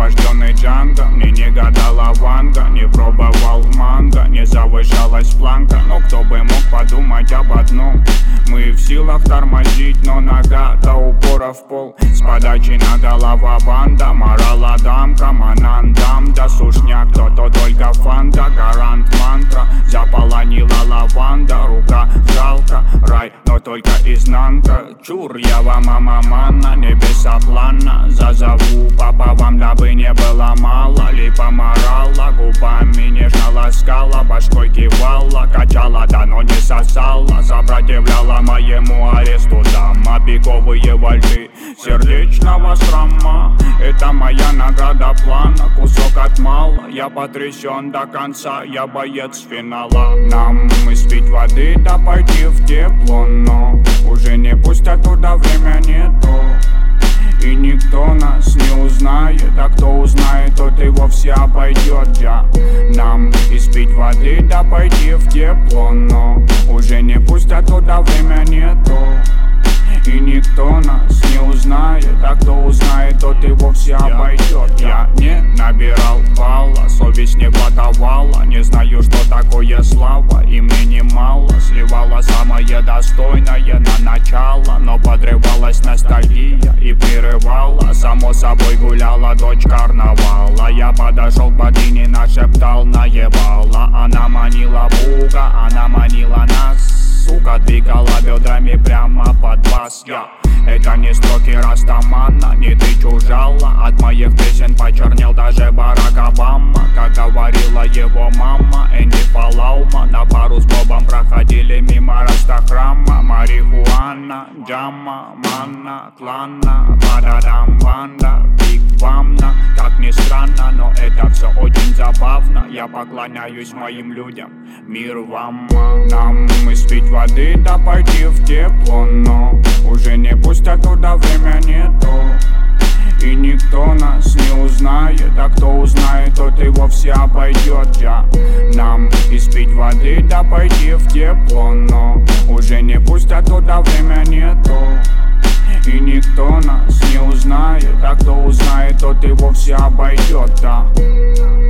освобожденный Джанго. Мне не гадала Ванга, не пробовал манго, не завышалась планка. Но кто бы мог подумать об одном: мы в силах тормозить, но нога до упора в пол. С подачи на голова банда, морала дам, команандам. Да сушняк, то только фанта, гарант мантра. Заполонила лаванда, рука жалко, рай, но только изнанка. Чур, я вам мама-манна, небеса плана. Зазову папа вам, дабы не было мало. Липа морала, губами нежно ласкала, башкой кивала, качала, да но не сосала. Сопротивляла моему аресту дама, пиковые вальты сердечного шрама. Это моя награда плана, кусок от мала. Я потрясен до конца, я боец финала. Нам испить воды, да пойти в тепло, но уже не пустят туда, время не то. И никто нас не узнает, а кто узнает, тот и вовсе обойдет. Нам испить воды, да пойти в тепло, но уже не пустят туда, время не то. И никто нас не узнает, а кто узнает, тот и вовсе обойдет. Я не набирал балла, совесть не хватовала. Не знаю, что такое слава, и мне немало. Сливала самое достойное на начало, но подрывалась ностальгия и прерывала. Само собой гуляла дочь карнавала. Я подошел к богине, нашептал, наебала. Она манила Бога, она манила нас. Сука, двигала бедрами прямо под вас. Это не строки Растамана, не ты чужала. От моих песен почернел даже Барак Обама. Как говорила его мама, Энди Фалаума. На пару с Бобом проходили мимо Растахрама. Марихуана, джама, манна, клана, бададам, банда, биг вамна. Как ни странно, но это все очень забавно. Я поклоняюсь моим людям, мир вам. Нам испить воды, да пойти в тепло, но уже не пустят туда, время не то. И никто нас не узнает, а кто узнает, тот и вовсе обойдет. Нам испить воды, да пойти в тепло, но уже не пустят туда, время не то. И никто нас не узнает, а кто узнает, тот и вовсе обойдет.